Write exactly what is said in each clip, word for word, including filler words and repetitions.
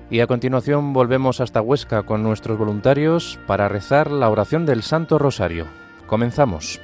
Y a continuación volvemos hasta Huesca con nuestros voluntarios para rezar la oración del Santo Rosario. Comenzamos.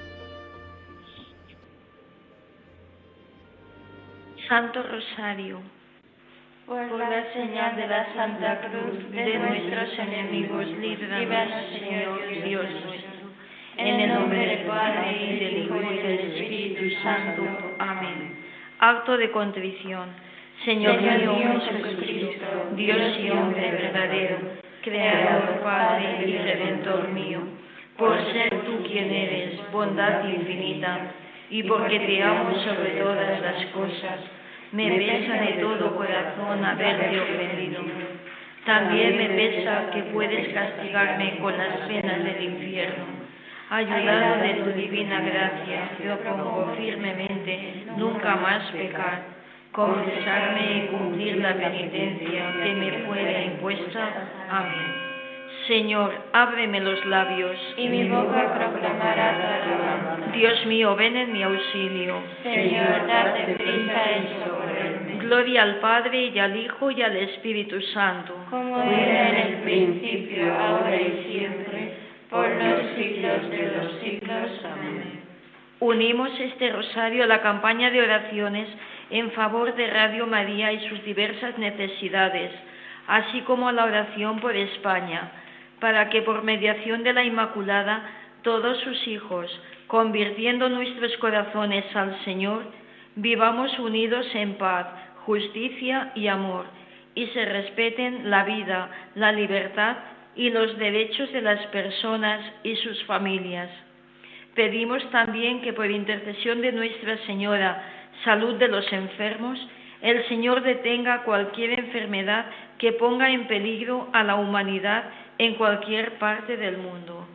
Santo Rosario, por la señal de la Santa Cruz de nuestros enemigos, líbranos, Señor Dios nuestro. En el nombre del Padre, y del Hijo, y del Espíritu Santo. Amén. Acto de contrición. Señor mío Jesucristo, Dios y hombre verdadero, Creador, Padre y Redentor mío, por ser tú quien eres, bondad infinita, y porque te amo sobre todas las cosas, me pesa de todo corazón haberte ofendido. También me pesa que puedes castigarme con las penas del infierno. Ayudado de tu divina gracia, propongo firmemente nunca más pecar, confesarme y cumplir la penitencia que me fuera impuesta. Amén. Señor, ábreme los labios, y mi boca proclamará tu alabanza. Dios mío, ven en mi auxilio. Señor, date prisa en socorrerme. Gloria al Padre, y al Hijo, y al Espíritu Santo. Como era en el principio, ahora y siempre, por los siglos de los siglos. Amén. Unimos este rosario a la campaña de oraciones en favor de Radio María y sus diversas necesidades, así como a la oración por España, para que por mediación de la Inmaculada todos sus hijos, convirtiendo nuestros corazones al Señor, vivamos unidos en paz, justicia y amor, y se respeten la vida, la libertad y los derechos de las personas y sus familias. Pedimos también que por intercesión de Nuestra Señora, salud de los enfermos, el Señor detenga cualquier enfermedad que ponga en peligro a la humanidad en cualquier parte del mundo.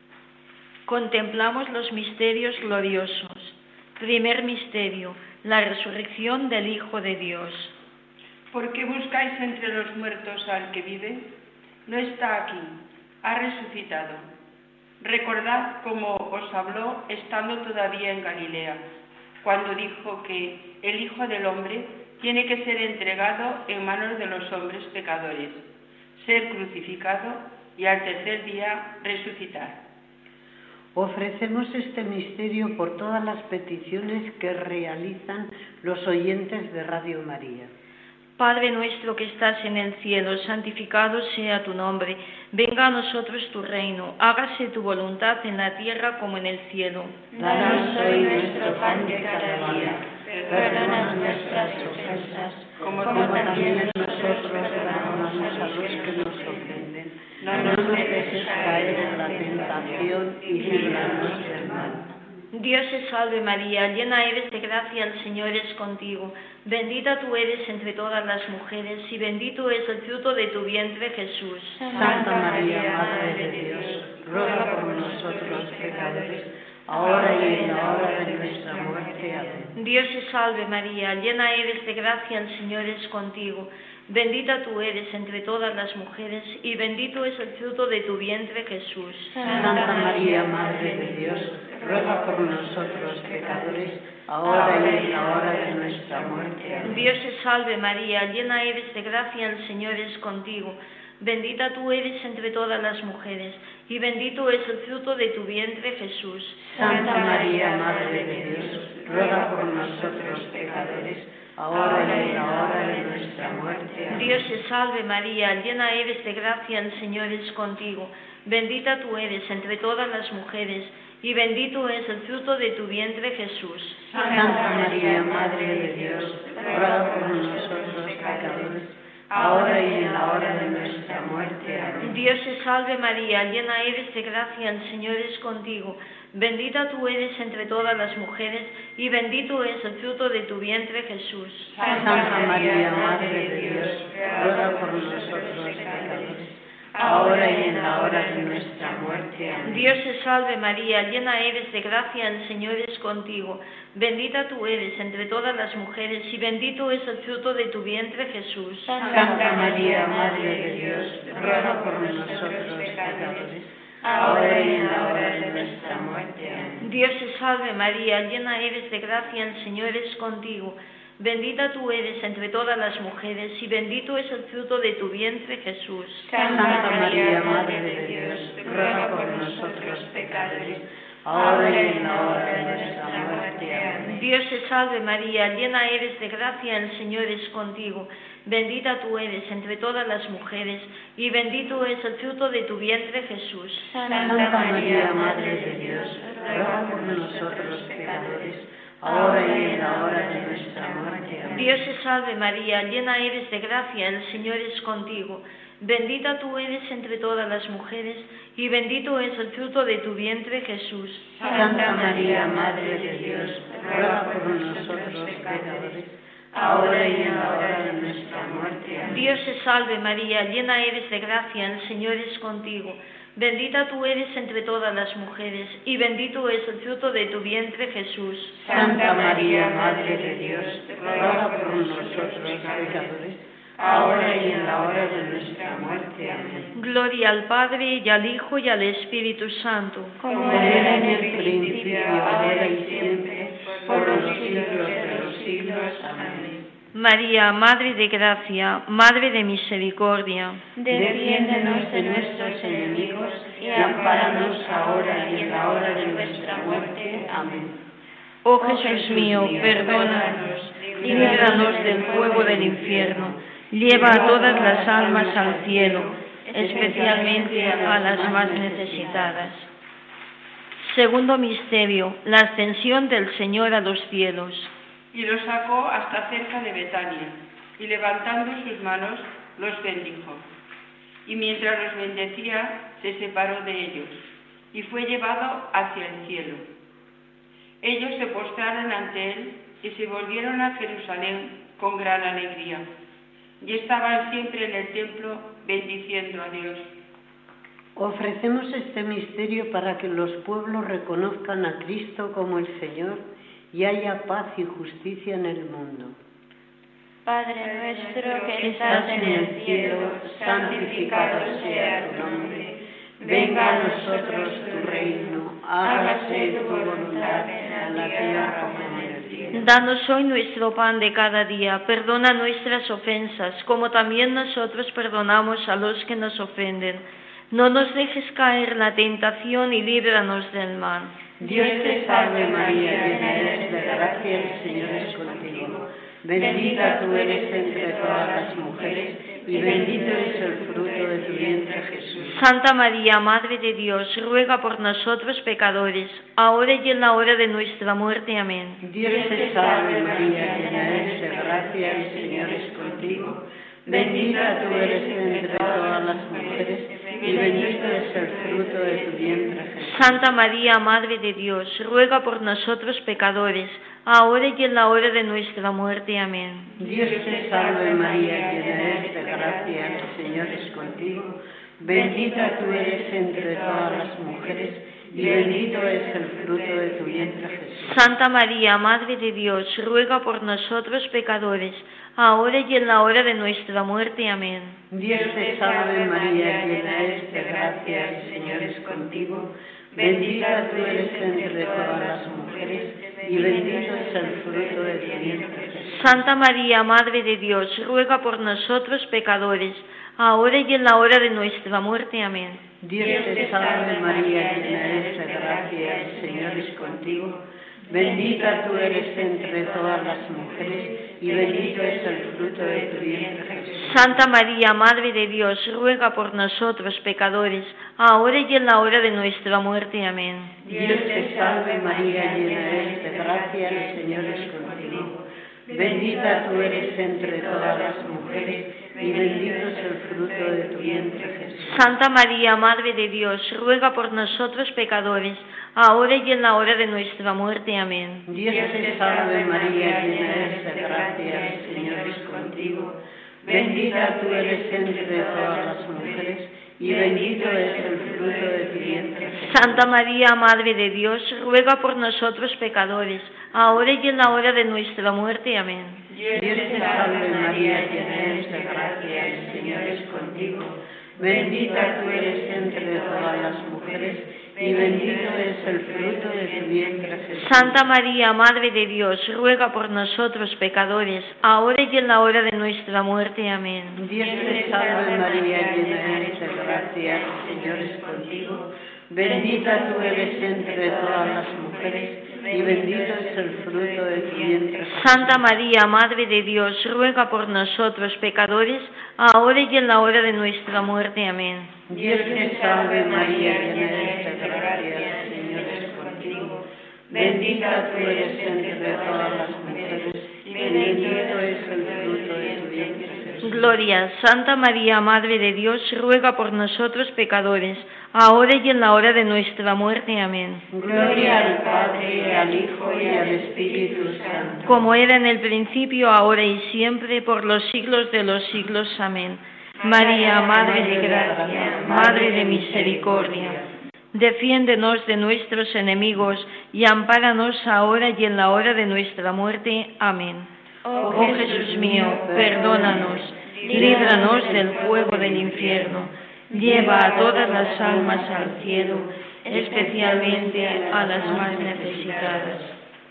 Contemplamos los misterios gloriosos. Primer misterio, la resurrección del Hijo de Dios. ¿Por qué buscáis entre los muertos al que vive? No está aquí, ha resucitado. Recordad cómo os habló estando todavía en Galilea, cuando dijo que el Hijo del Hombre tiene que ser entregado en manos de los hombres pecadores, ser crucificado y al tercer día resucitar. Ofrecemos este misterio por todas las peticiones que realizan los oyentes de Radio María. Padre nuestro que estás en el cielo, santificado sea tu nombre. Venga a nosotros tu reino, hágase tu voluntad en la tierra como en el cielo. Danos hoy nuestro pan de cada día. Perdona nuestras ofensas, como también nosotros perdonamos a los que nos ofenden. No nos dejes caer en la tentación y líbranos del mal. Dios te salve María, llena eres de gracia, el Señor es contigo. Bendita tú eres entre todas las mujeres, y bendito es el fruto de tu vientre, Jesús. Santa María, Madre de Dios, ruega por nosotros pecadores, ahora y en la hora de nuestra muerte. Amén. Dios te salve María, llena eres de gracia, el Señor es contigo. Bendita tú eres entre todas las mujeres, y bendito es el fruto de tu vientre, Jesús. Santa María, Madre de Dios, ruega por nosotros pecadores, ahora y en la hora de nuestra muerte. Amén. Dios te salve María, llena eres de gracia, el Señor es contigo. Bendita tú eres entre todas las mujeres, y bendito es el fruto de tu vientre, Jesús. Santa María, Madre de Dios, ruega por nosotros pecadores, ahora y en la hora de nuestra muerte. Amén. Dios te salve María, llena eres de gracia, el Señor es contigo. Bendita tú eres entre todas las mujeres, y bendito es el fruto de tu vientre, Jesús. Santa María, Madre de Dios, ruega por nosotros pecadores, ahora y en la hora de nuestra muerte. Amén. Dios te salve María, llena eres de gracia, el Señor es contigo. Bendita tú eres entre todas las mujeres, y bendito es el fruto de tu vientre, Jesús. Santa María, Madre de Dios, ruega por nosotros pecadores, ahora y en la hora de nuestra muerte. Amén. Dios te salve María, llena eres de gracia, el Señor es contigo. Bendita tú eres entre todas las mujeres, y bendito es el fruto de tu vientre, Jesús. Santa María, Madre de Dios, ruega por nosotros pecadores, ahora y en la hora de nuestra muerte. Amén. Dios te salve María, llena eres de gracia, el Señor es contigo. Bendita tú eres entre todas las mujeres, y bendito es el fruto de tu vientre, Jesús. Santa María, Madre de Dios, ruega por nosotros pecadores, ahora y en la hora de nuestra muerte. Amén. Dios te salve María, llena eres de gracia, el Señor es contigo. Bendita tú eres entre todas las mujeres, y bendito es el fruto de tu vientre, Jesús. Santa María, Madre de Dios, ruega por nosotros pecadores, ahora y en la hora de nuestra muerte. Amén. Dios te salve María, llena eres de gracia, el Señor es contigo. Bendita tú eres entre todas las mujeres, y bendito es el fruto de tu vientre, Jesús. Santa María, Madre de Dios, ruega por nosotros pecadores, ahora y en la hora de nuestra muerte. Amén. Dios te salve María, llena eres de gracia, el Señor es contigo. Bendita tú eres entre todas las mujeres, y bendito es el fruto de tu vientre, Jesús. Santa María, Madre de Dios, ruega por nosotros pecadores, ahora y en la hora de nuestra muerte. Amén. Gloria al Padre, y al Hijo, y al Espíritu Santo. Como era en el principio, ahora y siempre, por los siglos de los siglos. Amén. María, Madre de Gracia, Madre de Misericordia, defiéndenos de nuestros enemigos y ampáranos ahora y en la hora de nuestra muerte. Amén. Oh Jesús mío, perdónanos, líbranos del fuego del infierno, lleva a todas las almas al cielo, especialmente a las más necesitadas. Segundo misterio, la ascensión del Señor a los cielos. Y los sacó hasta cerca de Betania, y levantando sus manos, los bendijo. Y mientras los bendecía, se separó de ellos, y fue llevado hacia el cielo. Ellos se postraron ante él, y se volvieron a Jerusalén con gran alegría. Y estaban siempre en el templo, bendiciendo a Dios. Ofrecemos este misterio para que los pueblos reconozcan a Cristo como el Señor, y haya paz y justicia en el mundo. Padre nuestro que estás en el cielo, santificado sea tu nombre. Venga a nosotros tu reino, hágase tu voluntad en la tierra como en el cielo. Danos hoy nuestro pan de cada día, perdona nuestras ofensas, como también nosotros perdonamos a los que nos ofenden. No nos dejes caer en la tentación y líbranos del mal. Dios te salve María, llena eres de gracia, el Señor es contigo. Bendita tú eres entre todas las mujeres, y bendito es el fruto de tu vientre, Jesús. Santa María, Madre de Dios, ruega por nosotros pecadores, ahora y en la hora de nuestra muerte. Amén. Dios te salve María, llena eres de gracia, el Señor es contigo. Bendita tú eres entre todas las mujeres, y bendito es el fruto de tu vientre, Jesús. Santa María, Madre de Dios, ruega por nosotros pecadores, ahora y en la hora de nuestra muerte. Amén. Dios te salve María, llena eres de gracia, el Señor es contigo. Bendita tú eres entre todas las mujeres, y bendito es el fruto de tu vientre, Jesús. Santa María, Madre de Dios, ruega por nosotros pecadores, ahora y en la hora de nuestra muerte. Amén. Dios te salve María, llena eres de gracia, el Señor es contigo. Bendita tú eres entre todas las mujeres, y bendito es el fruto de tu vientre, Jesús. Santa María, Madre de Dios, ruega por nosotros pecadores, ahora y en la hora de nuestra muerte. Amén. Dios te salve María, llena eres de gracia, el Señor es contigo. Bendita tú eres entre todas las mujeres, y bendito es el fruto de tu vientre, Jesús. Santa María, Madre de Dios, ruega por nosotros pecadores, ahora y en la hora de nuestra muerte. Amén. Dios te salve María, llena eres de gracia, el Señor es contigo. Bendita tú eres entre todas las mujeres, y bendito es el fruto de tu vientre, Jesús. Santa María, Madre de Dios, ruega por nosotros pecadores, ahora y en la hora de nuestra muerte. Amén. Dios te salve María, llena eres de gracia, el Señor es contigo. Bendita tú eres entre todas las mujeres, y bendito es el fruto de tu vientre, Jesús. Santa María, Madre de Dios, ruega por nosotros pecadores, ahora y en la hora de nuestra muerte. Amén. Dios te salve María, llena eres de gracia, el Señor es contigo. Bendita tú eres entre todas las mujeres, y bendito es el fruto de tu vientre, Jesús. Santa María, Madre de Dios, ruega por nosotros pecadores, ahora y en la hora de nuestra muerte. Amén. Dios te salve María, llena eres de gracia, el Señor es contigo. Bendita tú eres entre todas las mujeres, y bendito es el fruto de tu vientre, Jesús. Santa María, Madre de Dios, ruega por nosotros pecadores, ahora y en la hora de nuestra muerte. Amén. Dios te salve María, llena eres de gracia, el Señor es contigo. Bendita tú eres entre todas las mujeres, y bendito es el fruto de tu vientre, Jesús. Gloria, Santa María, Madre de Dios, ruega por nosotros pecadores, ahora y en la hora de nuestra muerte. Amén. Gloria al Padre, al Hijo y al Espíritu Santo. Como era en el principio, ahora y siempre, por los siglos de los siglos. Amén. María, Madre de gracia, Madre de misericordia, defiéndenos de nuestros enemigos y ampáranos ahora y en la hora de nuestra muerte. Amén. Oh Jesús mío, perdónanos, líbranos del fuego del infierno, lleva a todas las almas al cielo, especialmente a las más necesitadas.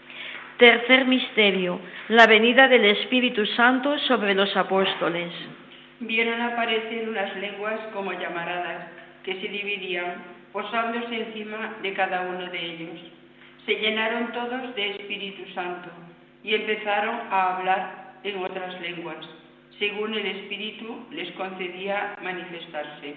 Tercer misterio, la venida del Espíritu Santo sobre los apóstoles. Vieron aparecer unas lenguas como llamaradas, que se dividían, posándose encima de cada uno de ellos. Se llenaron todos de Espíritu Santo y empezaron a hablar en otras lenguas, según el Espíritu les concedía manifestarse.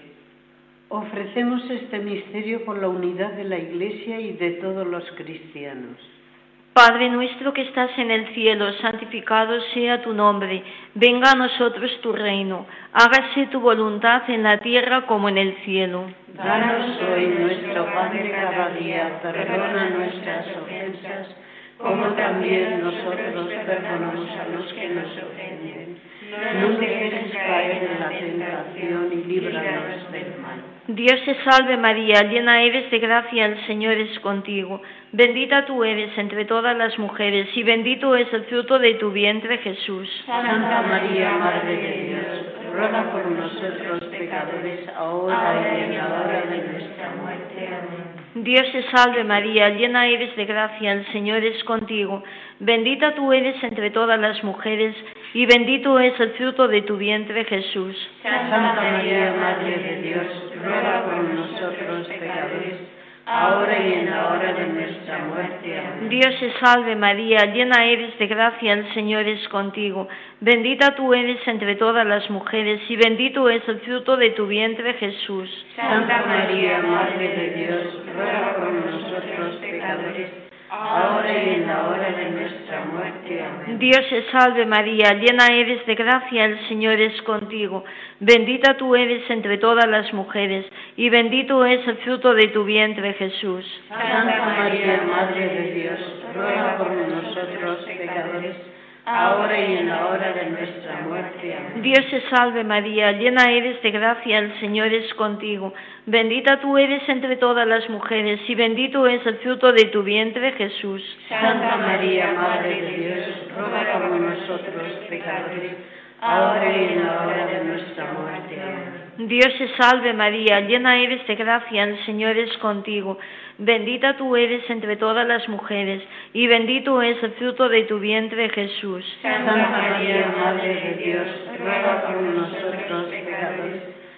Ofrecemos este misterio por la unidad de la Iglesia y de todos los cristianos. Padre nuestro que estás en el cielo, santificado sea tu nombre. Venga a nosotros tu reino. Hágase tu voluntad en la tierra como en el cielo. Danos hoy nuestro pan de cada día. Perdona nuestras ofensas, como también nosotros perdonamos a los que nos ofenden. No nos dejes caer en la tentación y líbranos del mal. Dios te salve María, llena eres de gracia, el Señor es contigo. Bendita tú eres entre todas las mujeres, y bendito es el fruto de tu vientre, Jesús. Santa María, Madre de Dios, ruega por nosotros pecadores, ahora y en la hora de nuestra muerte. Amén. Dios te salve María, llena eres de gracia, el Señor es contigo. Bendita tú eres entre todas las mujeres, y bendito es el fruto de tu vientre, Jesús. Santa María, Madre de Dios, ruega por nosotros pecadores, ahora y en la hora de nuestra muerte. Amén. Dios te salve María, llena eres de gracia, el Señor es contigo. Bendita tú eres entre todas las mujeres, y bendito es el fruto de tu vientre, Jesús. Santa María, Madre de Dios, ruega por nosotros pecadores, ahora y en la hora de nuestra muerte. Amén. Dios te salve María, llena eres de gracia, el Señor es contigo. Bendita tú eres entre todas las mujeres, y bendito es el fruto de tu vientre, Jesús. Santa María, Madre de Dios, ruega por nosotros pecadores, ahora y en la hora de nuestra muerte. Amén. Dios te salve María, llena eres de gracia, el Señor es contigo. Bendita tú eres entre todas las mujeres, y bendito es el fruto de tu vientre, Jesús. Santa María, Madre de Dios, ruega por nosotros pecadores, ahora y en la hora de nuestra muerte. Amén. Dios te salve María, llena eres de gracia, el Señor es contigo. Bendita tú eres entre todas las mujeres, y bendito es el fruto de tu vientre, Jesús. Santa María, Madre de Dios, ruega por nosotros pecadores,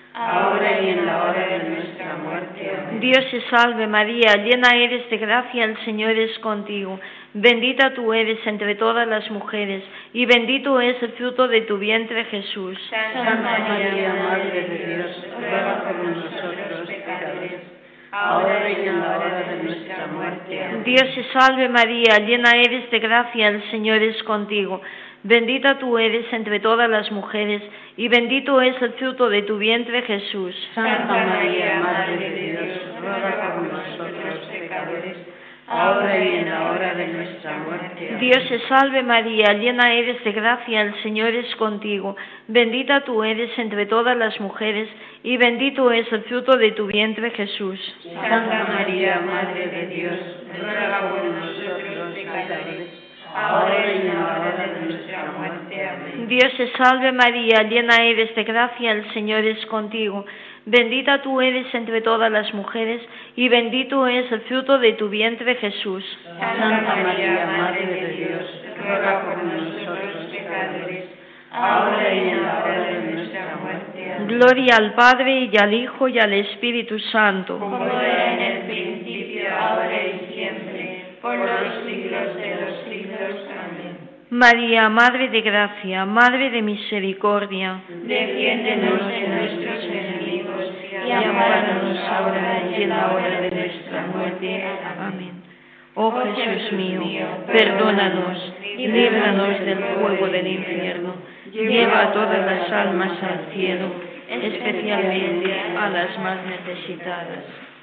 ahora y en la hora de nuestra muerte. Amén. Dios te salve María, llena eres de gracia, el Señor es contigo. Bendita tú eres entre todas las mujeres, y bendito es el fruto de tu vientre, Jesús. Santa María, Madre de Dios, ruega por nosotros pecadores, ahora y en la hora de nuestra muerte. Amén. Dios te salve María, llena eres de gracia, el Señor es contigo. Bendita tú eres entre todas las mujeres, y bendito es el fruto de tu vientre, Jesús. Santa María, Madre de Dios, ruega por nosotros pecadores, ahora y en la hora de nuestra muerte. Amén. Dios te salve María, llena eres de gracia, el Señor es contigo. Bendita tú eres entre todas las mujeres, y bendito es el fruto de tu vientre, Jesús. Santa María, Madre de Dios, ruega por nosotros pecadores, ahora y en la hora de nuestra muerte. Amén. Dios te salve María, llena eres de gracia, el Señor es contigo. Bendita tú eres entre todas las mujeres, y bendito es el fruto de tu vientre, Jesús. Santa María, Madre de Dios, ruega por nosotros pecadores, ahora y en la hora de nuestra muerte. Amén. Gloria al Padre, y al Hijo, y al Espíritu Santo. Como era en el principio, ahora y siempre, por los siglos de los siglos. Amén. María, Madre de Gracia, Madre de Misericordia, defiéndenos de nuestros enemigos y ampáranos ahora y en la hora de nuestra muerte. Amén. Oh Jesús mío, perdónanos, líbranos del fuego del infierno, lleva a todas las almas al cielo, especialmente a las más necesitadas.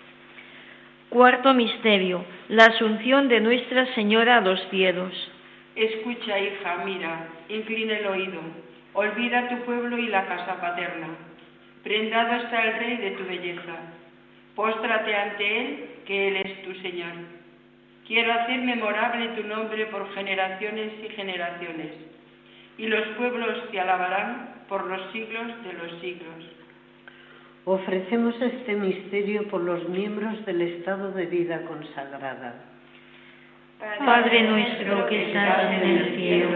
Cuarto misterio, la asunción de Nuestra Señora a los cielos. Escucha, hija, mira, inclina el oído, olvida tu pueblo y la casa paterna. Prendado está el Rey de tu belleza. Póstrate ante Él, que Él es tu Señor. Quiero hacer memorable tu nombre por generaciones y generaciones, y los pueblos te alabarán por los siglos de los siglos. Ofrecemos este misterio por los miembros del estado de vida consagrada. Padre nuestro que estás en el cielo,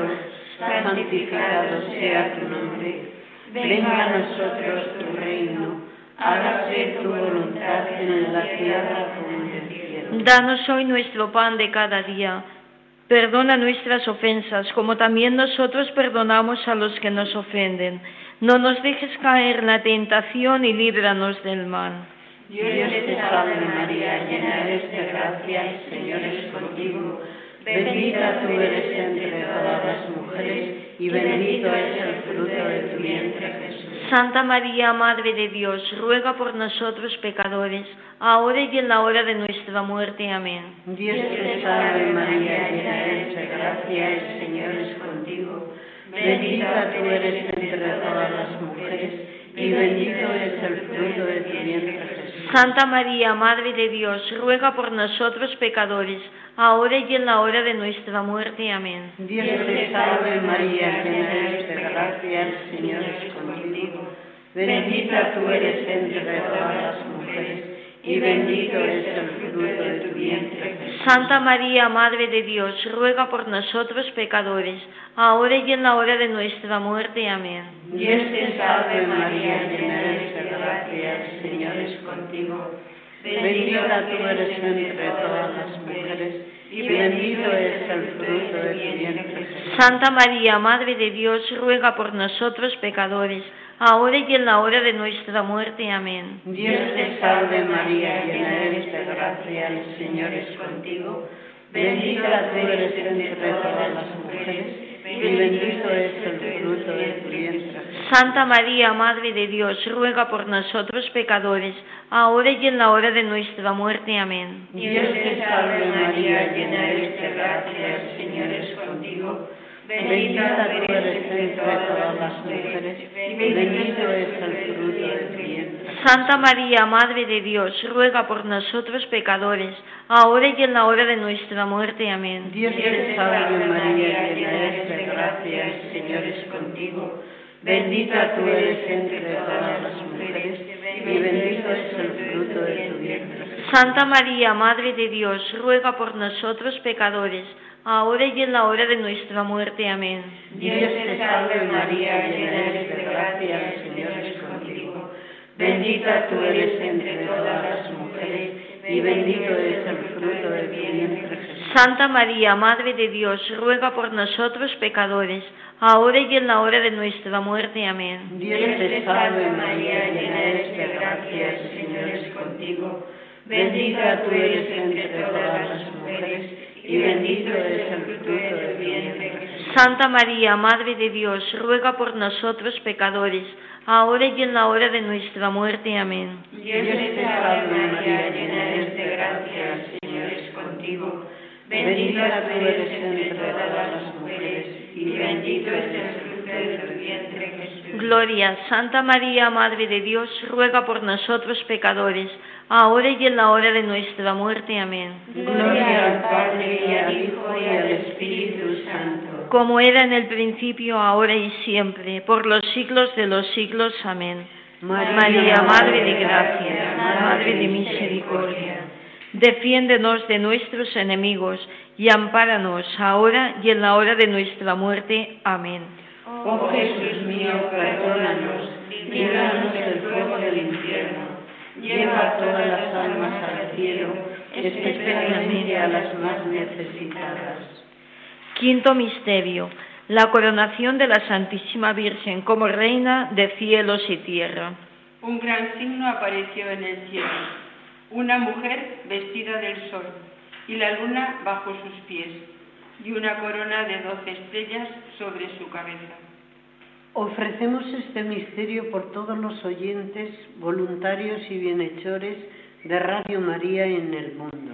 santificado sea tu nombre. Venga a nosotros tu reino. Hágase tu voluntad en la tierra como en el cielo. Danos hoy nuestro pan de cada día. Perdona nuestras ofensas, como también nosotros perdonamos a los que nos ofenden. No nos dejes caer en la tentación y líbranos del mal. Dios te salve María, llena eres de gracia, el Señor es contigo. Bendita tú eres entre todas las mujeres, y bendito es el fruto de tu vientre, Jesús. Santa María, Madre de Dios, ruega por nosotros pecadores, ahora y en la hora de nuestra muerte. Amén. Dios te salve María, llena eres de gracia, el Señor es contigo. Bendita tú eres entre todas las mujeres, y bendito es el fruto de tu vientre, Jesús. Santa María, Madre de Dios, ruega por nosotros pecadores, ahora y en la hora de nuestra muerte. Amén. Dios te salve María, llena eres de gracia, el Señor es contigo. Bendita tú eres entre todas las mujeres, y bendito es el fruto de tu vientre, Jesús. Santa María, Madre de Dios, ruega por nosotros pecadores, ahora y en la hora de nuestra muerte. Amén. Dios te salve María, llena eres de gracia, el Señor es contigo. Bendita tú eres entre todas las mujeres, y bendito es el fruto de tu vientre, Jesús. Santa María, Madre de Dios, ruega por nosotros pecadores, ahora y en la hora de nuestra muerte. Amén. Dios te salve María, llena eres de gracia, el Señor es contigo. Bendita tú eres entre todas las mujeres, y bendito es el fruto de tu vientre. Santa María, Madre de Dios, ruega por nosotros pecadores, ahora y en la hora de nuestra muerte. Amén. Dios te salve María, llena eres de gracia, el Señor es contigo. Bendita tú eres entre todas las mujeres, y bendito es el fruto de tu vientre. Santa María, Madre de Dios, ruega por nosotros pecadores, ahora y en la hora de nuestra muerte. Amén. Dios te salve María, llena eres de gracia, el Señor es contigo. Bendita tú eres entre todas las mujeres, y bendito es el fruto de tu vientre. Santa María, Madre de Dios, ruega por nosotros pecadores, ahora y en la hora de nuestra muerte. Amén. Dios te salve María, llena eres de gracia, el Señor es contigo. Bendita tú eres entre todas las mujeres, y bendito es el fruto de tu vientre, Jesús. Santa María, Madre de Dios, ruega por nosotros pecadores, ahora y en la hora de nuestra muerte. Amén. Dios te salve María, llena eres de gracia, el Señor es contigo. Bendita tú eres entre todas las mujeres, y bendito es el fruto de tu vientre, Jesús. Santa María, Madre de Dios, ruega por nosotros pecadores, ahora y en la hora de nuestra muerte. Amén. Dios te salve María, llena eres de gracia, el Señor es contigo. Bendita tú eres entre todas las mujeres, y bendito es el fruto de tu vientre, Jesús. Gloria, Santa María, Madre de Dios, ruega por nosotros pecadores, ahora y en la hora de nuestra muerte. Amén. Gloria al Padre, y al Hijo, y al Espíritu Santo. Como era en el principio, ahora y siempre, por los siglos de los siglos. Amén. María, María, Madre de gracia, Madre de misericordia, defiéndenos de nuestros enemigos y ampáranos ahora y en la hora de nuestra muerte. Amén. Oh Jesús mío, perdónanos, líbranos del fuego del infierno, lleva a todas las almas al cielo, especialmente a las más necesitadas. Quinto misterio: la coronación de la Santísima Virgen como Reina de cielos y tierra. Un gran signo apareció en el cielo, una mujer vestida del sol, y la luna bajo sus pies, y una corona de doce estrellas sobre su cabeza. Ofrecemos este misterio por todos los oyentes, voluntarios y bienhechores de Radio María en el mundo.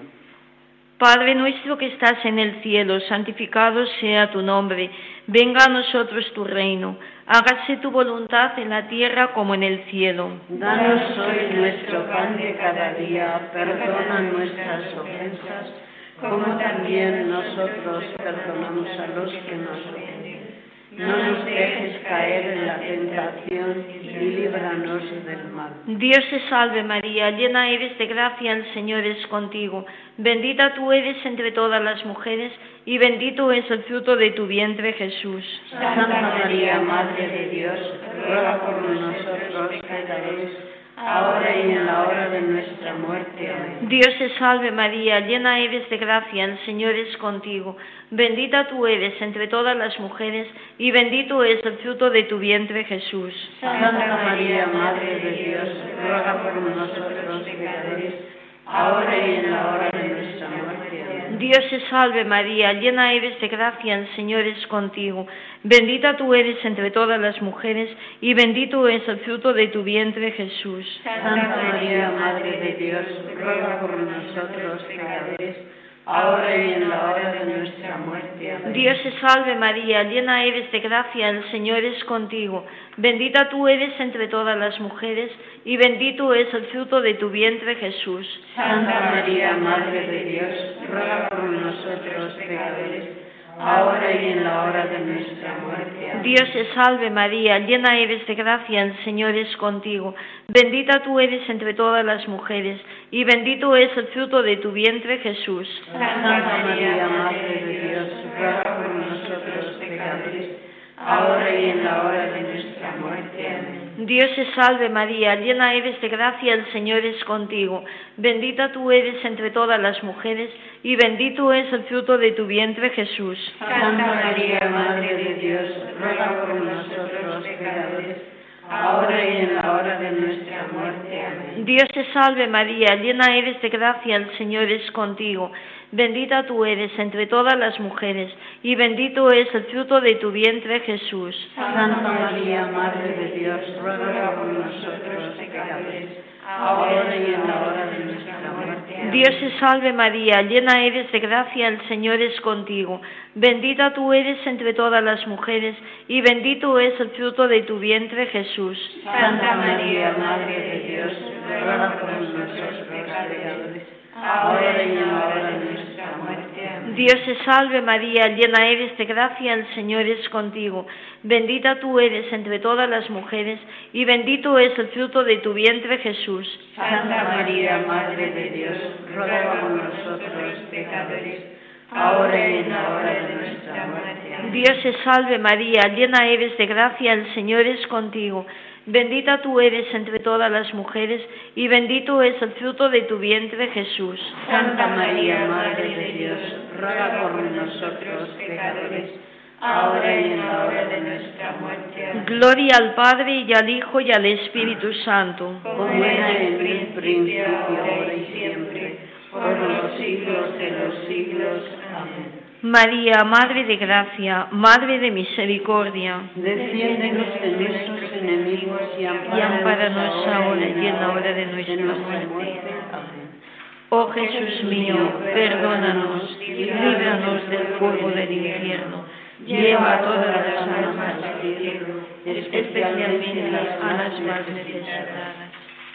Padre nuestro que estás en el cielo, santificado sea tu nombre. Venga a nosotros tu reino. Hágase tu voluntad en la tierra como en el cielo. Danos hoy nuestro pan de cada día. Perdona nuestras ofensas, como también nosotros perdonamos a los que nos ofenden. No nos dejes caer en la tentación y líbranos del mal. Dios te salve María, llena eres de gracia, el Señor es contigo. Bendita tú eres entre todas las mujeres y bendito es el fruto de tu vientre, Jesús. Santa María, Madre de Dios, ruega por nosotros pecadores, ahora y en la hora de nuestra muerte. Amén. Dios te salve María, llena eres de gracia, el Señor es contigo. Bendita tú eres entre todas las mujeres y bendito es el fruto de tu vientre, Jesús. Santa María, Madre de Dios, ruega por nosotros pecadores, ahora y en la hora de nuestra muerte. Amén. Dios te salve María, llena eres de gracia, el Señor es contigo. Bendita tú eres entre todas las mujeres y bendito es el fruto de tu vientre, Jesús. Santa María, Madre de Dios, ruega por nosotros pecadores, ahora y en la hora de nuestra muerte. Amén. Dios te salve María, llena eres de gracia, el Señor es contigo. Bendita tú eres entre todas las mujeres y bendito es el fruto de tu vientre, Jesús. Santa María, Madre de Dios, ruega por nosotros pecadores, ahora y en la hora de nuestra muerte. Amén. Dios te salve María, llena eres de gracia, el Señor es contigo. Bendita tú eres entre todas las mujeres y bendito es el fruto de tu vientre, Jesús. Santa María, Madre de Dios, ruega por nosotros pecadores, ahora y en la hora de nuestra muerte. Amén. Dios te salve María, llena eres de gracia, el Señor es contigo. Bendita tú eres entre todas las mujeres y bendito es el fruto de tu vientre, Jesús. Santa María, Madre de Dios, ruega por nosotros pecadores, ahora y en la hora de nuestra muerte. Amén. Dios te salve María, llena eres de gracia, el Señor es contigo. Bendita tú eres entre todas las mujeres y bendito es el fruto de tu vientre, Jesús. Santa María, Madre de Dios, ruega por nosotros pecadores, ahora y en la hora de nuestra muerte. Amén. Dios te salve María, llena eres de gracia, el Señor es contigo. Bendita tú eres entre todas las mujeres y bendito es el fruto de tu vientre, Jesús. Santa María, Madre de Dios, ruega por nosotros pecadores, ahora y en la hora de nuestra muerte. Amén. Dios te salve María, llena eres de gracia, el Señor es contigo. Bendita tú eres entre todas las mujeres y bendito es el fruto de tu vientre, Jesús. Santa María, Madre de Dios, ruega por nosotros pecadores, ahora y en la hora de nuestra muerte. Amén. Dios te salve María, llena eres de gracia, el Señor es contigo. Bendita tú eres entre todas las mujeres y bendito es el fruto de tu vientre, Jesús. Santa María, Madre de Dios, ruega por nosotros pecadores, ahora y en la hora de nuestra muerte. Amén. Gloria al Padre y al Hijo y al Espíritu Santo. Como era en el principio, ahora y siempre, por los siglos de los siglos. Amén. María, Madre de gracia, Madre de misericordia, Defiéndenos de nuestros enemigos y ampáranos ahora y en la hora de nuestra muerte. Amén. Oh Jesús mío, perdónanos, líbranos del fuego del infierno, lleva a todas las almas al cielo, especialmente las almas más necesitadas.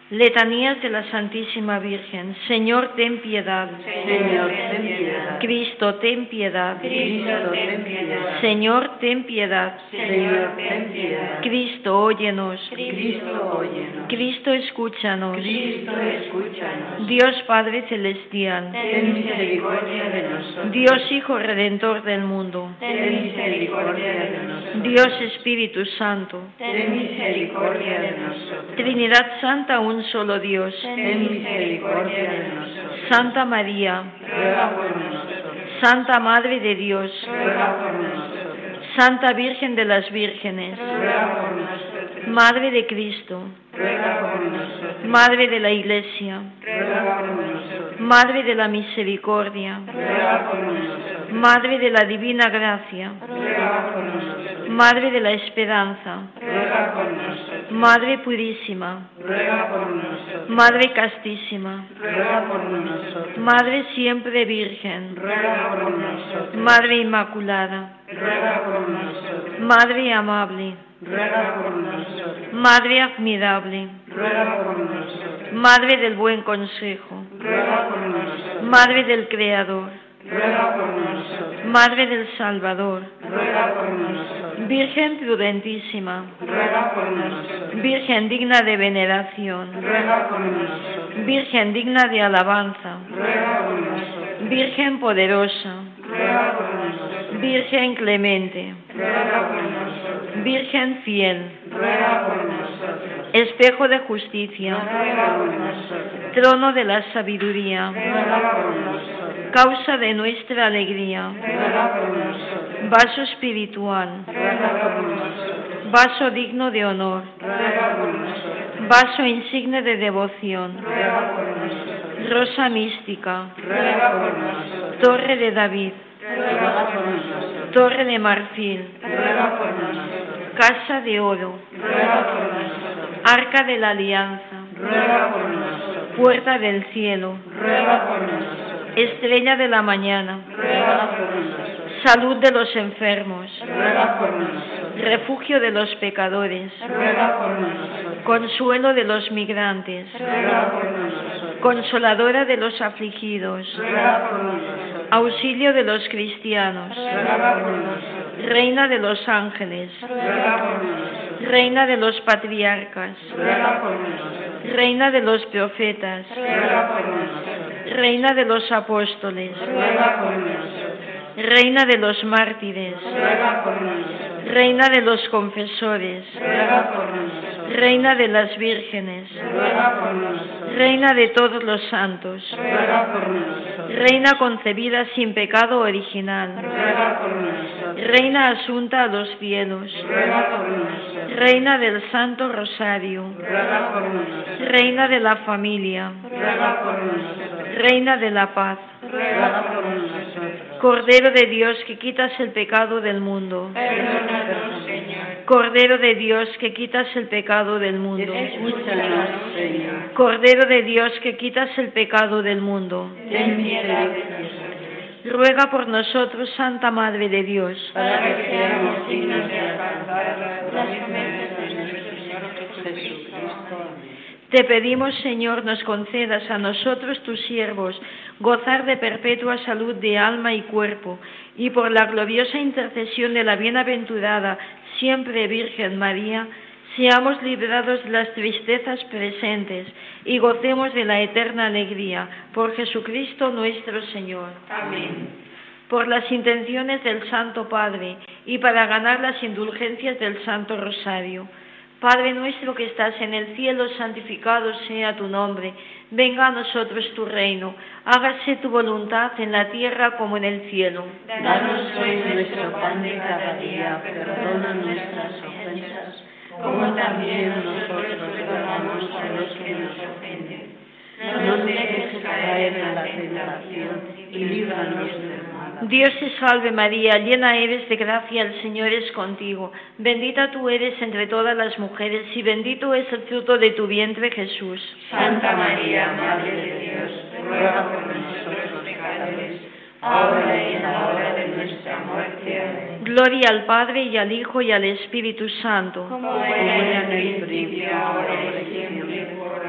Letanías de la Santísima Virgen. Señor, ten piedad. Señor, ten piedad. Cristo, ten piedad. Cristo, ten piedad. Señor, ten piedad. Señor, ten piedad. Cristo, óyenos. Cristo, óyenos. Cristo, escúchanos. Cristo, escúchanos. Dios Padre Celestial. Ten misericordia de nosotros. Dios Hijo Redentor del mundo. Ten misericordia de nosotros. Dios Espíritu Santo. Ten misericordia de nosotros. Trinidad Santa, un solo Dios. Ten misericordia de nosotros. Santa María. Ruega por nosotros. Santa Madre de Dios. Ruega por nosotros. Santa Virgen de las Vírgenes. Ruega por nosotros. Madre de Cristo. Ruega por nosotros. Madre de la Iglesia. Ruega por nosotros. Madre de la Misericordia. Ruega por nosotros. Madre de la Divina Gracia. Ruega por nosotros. Madre de la Esperanza. Ruega por nosotros. Madre Purísima. Ruega por nosotros. Madre Castísima. Ruega por nosotros. Madre Siempre Virgen. Ruega por nosotros. Madre Inmaculada. Ruega por nosotros. Madre Amable. Ruega por nosotros. Madre Admirable. Ruega por nosotros. Madre del Buen Consejo. Ruega por nosotros. Madre del Creador. Ruega por nosotros. Madre del Salvador. Ruega por nosotros. Virgen prudentísima. Ruega por nosotros. Virgen digna de veneración. Ruega por nosotros. Virgen digna de alabanza. Ruega por nosotros. Virgen poderosa. Ruega por nosotros. Virgen clemente. Ruega por nosotros. Virgen fiel. Ruega por nosotros. Espejo de justicia. Ruega por nosotros. Trono de la sabiduría. Ruega por nosotros. Causa de nuestra alegría. Ruega por nosotros. Vaso espiritual. Ruega por nosotros. Vaso digno de honor. Ruega por nosotros. Vaso insigne de devoción. Ruega por nosotros. Rosa mística. Ruega por nosotros. Torre de David. Ruega por nosotros. Torre de marfil. Ruega por nosotros. Casa de oro. Ruega por nosotros. Arca de la alianza. Ruega por nosotros. Puerta del cielo. Ruega por nosotros. Estrella de la mañana. Ruega por nosotros. Salud de los enfermos. Ruega por nosotros. Refugio de los pecadores. Ruega por nosotros. Consuelo de los migrantes. Ruega por nosotros. Consoladora de los afligidos. Ruega por nosotros. Auxilio de los cristianos. Ruega por nosotros. Reina de los ángeles. Ruega por nosotros. Reina de los patriarcas. Ruega por nosotros. Reina de los profetas. Ruega por nosotros. Reina de los apóstoles. Ruega por nosotros. Reina de los mártires. Ruega por nosotros. Reina de los confesores. Ruega por nosotros. Reina de las vírgenes. Ruega por nosotros. Reina de todos los santos. Ruega por nosotros. Reina concebida sin pecado original. Ruega por nosotros. Reina asunta a los cielos. Ruega por nosotros. Reina del Santo Rosario. Ruega por nosotros. Reina de la familia. Ruega por nosotros. Reina de la paz. Ruega por nosotros. Cordero de Dios que quitas el pecado del mundo. Perdónanos, Señor. Cordero de Dios que quitas el pecado del mundo. Escúchanos, Señor. Cordero de Dios que quitas el pecado del mundo. Ten piedad de nosotros. Ruega por nosotros, Santa Madre de Dios, Para que seamos dignos de alcanzar las promesas de nuestro Señor Jesucristo. Amén. Te pedimos, Señor, nos concedas a nosotros, tus siervos, gozar de perpetua salud de alma y cuerpo, y por la gloriosa intercesión de la bienaventurada, siempre Virgen María, seamos librados de las tristezas presentes y gocemos de la eterna alegría, por Jesucristo nuestro Señor. Amén. Por las intenciones del Santo Padre y para ganar las indulgencias del Santo Rosario. Padre nuestro que estás en el cielo, santificado sea tu nombre. Venga a nosotros tu reino. Hágase tu voluntad en la tierra como en el cielo. Danos hoy nuestro pan de cada día. Perdona nuestras ofensas, como también nosotros perdonamos a los que nos ofenden. No nos dejes caer en la tentación y líbranos del mal. Dios te salve María, llena eres de gracia, el Señor es contigo. Bendita tú eres entre todas las mujeres y bendito es el fruto de tu vientre, Jesús. Santa María, Madre de Dios, ruega por nosotros pecadores, ahora y en la hora de nuestra muerte. Amén. Gloria al Padre y al Hijo y al Espíritu Santo. Como era en el principio, ahora y siempre, por los siglos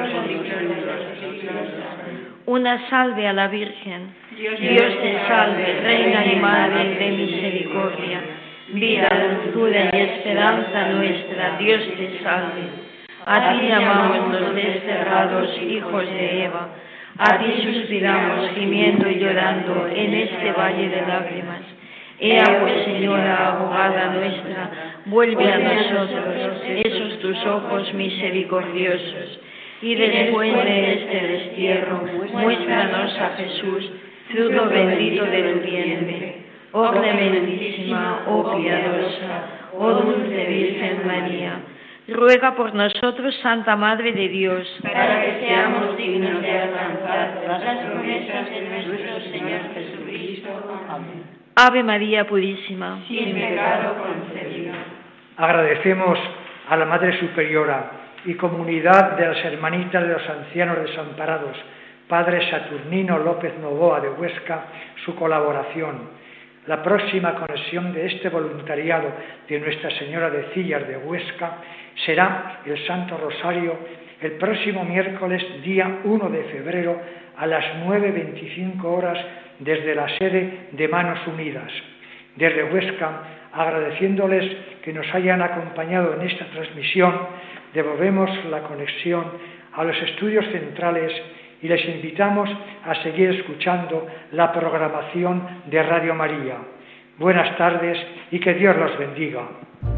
Una salve a la Virgen. Dios te salve, Reina y Madre de misericordia, vida, dulzura y esperanza nuestra, Dios te salve. A ti llamamos los desterrados hijos de Eva, a ti suspiramos gimiendo y llorando en este valle de lágrimas. Ea pues, Señora, abogada nuestra, vuelve a nosotros esos tus ojos misericordiosos, y después de este destierro, muéstranos a Jesús, fruto bendito de tu vientre. Oh clementísima, oh piadosa, oh dulce Virgen María, ruega por nosotros, Santa Madre de Dios, para que seamos dignos de alcanzar las promesas de nuestro Señor Jesucristo. Amén. Ave María Purísima, sin pecado concebida. Agradecemos a la Madre Superiora y comunidad de las Hermanitas de los Ancianos Desamparados, Padre Saturnino López Novoa de Huesca, su colaboración. La próxima conexión de este voluntariado de Nuestra Señora de Cillas de Huesca será el Santo Rosario el próximo miércoles, día uno de febrero, a las nueve veinticinco horas, desde la sede de Manos Unidas. Desde Huesca, agradeciéndoles que nos hayan acompañado en esta transmisión, devolvemos la conexión a los estudios centrales y les invitamos a seguir escuchando la programación de Radio María. Buenas tardes y que Dios los bendiga.